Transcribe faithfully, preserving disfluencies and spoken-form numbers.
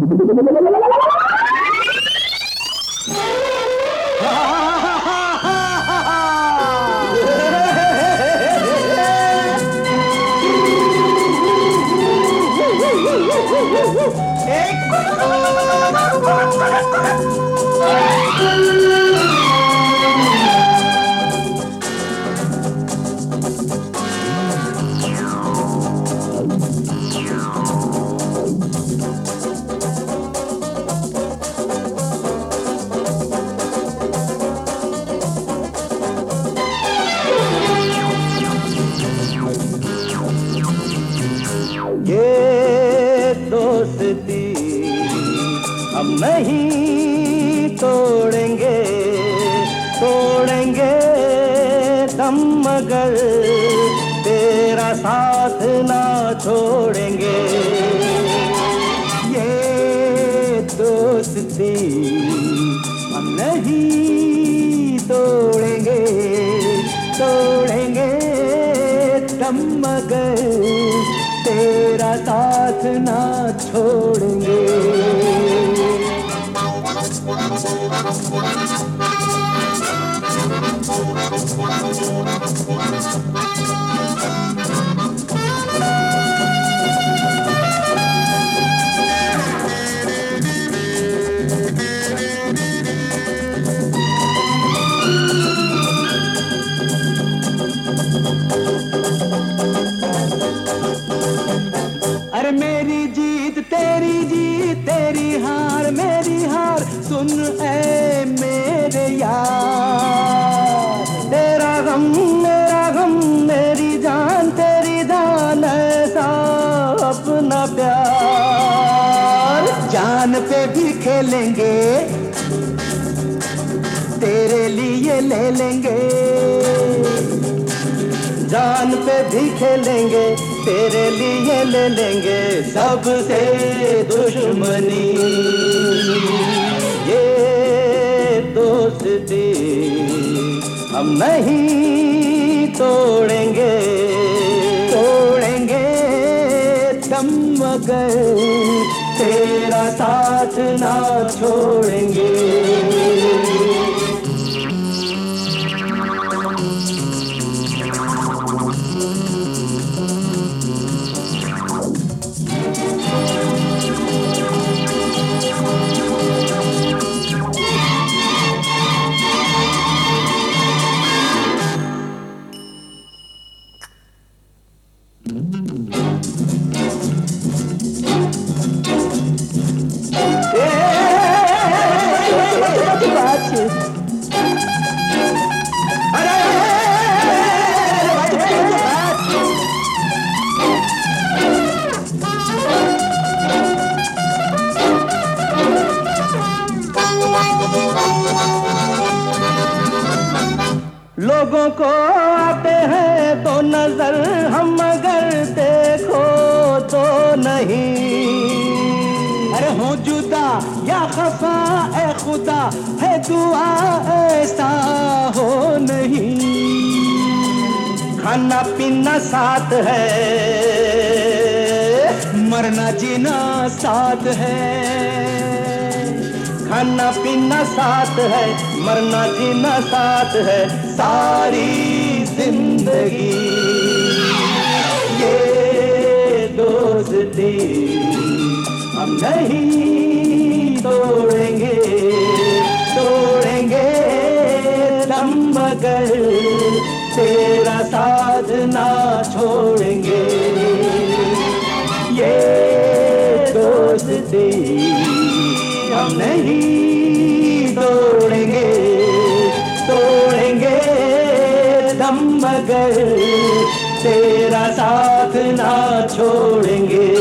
ये दोस्ती हम नहीं तोड़ेंगे, तोड़ेंगे दम मगर तेरा साथ ना छोड़ेंगे। ये दोस्ती हम नहीं तोड़ेंगे, तोड़ेंगे दम मगर तेरा साथ ना छोड़ेंगे। अरे मेरी जीत तेरी जीत, तेरी हार मेरी हार, सुन ऐ मेरे यार। तेरा गम मेरा गम, मेरी जान तेरी जान, ऐसा अपना प्यार। जान पे भी खेलेंगे, तेरे लिए ले लेंगे। जान पे भी खेलेंगे, तेरे लिए ले लेंगे सबसे दुश्मनी। ये दोस्ती हम नहीं तोड़ेंगे, तोड़ेंगे दम मगर तेरा साथ ना छोड़ेंगे। लोगों को आते हैं तो नजर हम, मगर देखो तो नहीं। अरे हो जुदा या खफा ए खुदा, है दुआ ऐसा हो नहीं। खाना पीना साथ है, मरना जीना साथ है। खाना पीना साथ है, मरना जीना साथ है, सारी जिंदगी। ये दोस्ती हम नहीं तोड़ेंगे, तोड़ेंगे दम मगर तेरा साथ ना छोड़ेंगे। ये दोस्ती हम नहीं तोड़ेंगे, तोड़ेंगे दम मगर तेरा साथ ना छोड़ेंगे।